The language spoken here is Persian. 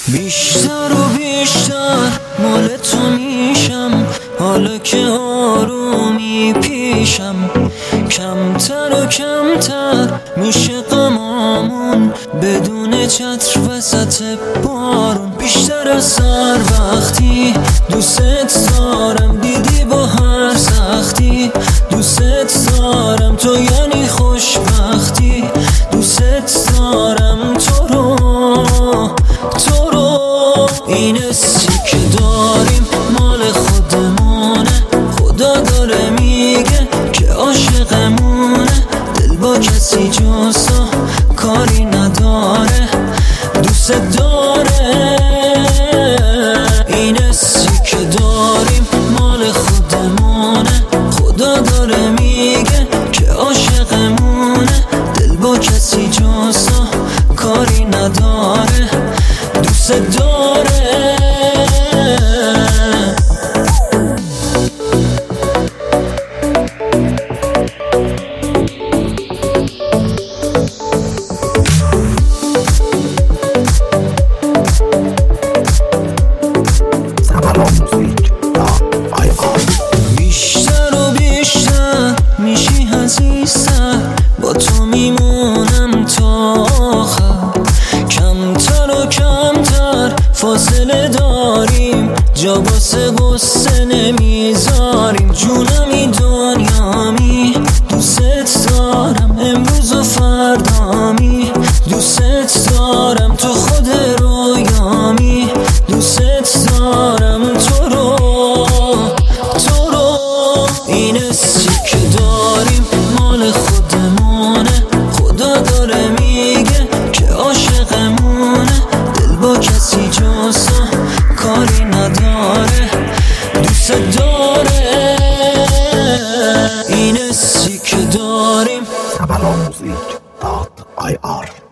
بیشتر و بیشتر مال تو میشم، حالا که آرومی پیشم. کمتر و کمتر میشه غمامون بدون چتر وسط بارون. بیشتر از هر وقتی دوست دارم، دیدی با هر سختی دوست دارم. تو یعنی خوشبختی، دوست دارم تو رو. این حسی که داریم مال خودمونه، خدا داره میگه که عاشقمونه. دل با کسی جز تو کاری نداره، دوست داره. این حسی که داریم مال خودمونه، خدا داره میگه که عاشقمونه. دل با کسی جز تو کاری نداره، دوست داره. بیشتر و بیشتر میشی عزیزتر، با تو میمونم تا آخر. کمتر و کمتر فاصله داریم، جا واسه غصه نمیذاریم. جونمی دنیامی دوست دارم، امروز و فردامی دوست دارم. تو خود رویامی دوست دارم تو رو. این حسی که داریم مال خودمونه، خدا داره میگه که عاشقمونه. دل با کسی جز تو کاری نداره، دوست داره. این حسی که داریم sabalamusic.ir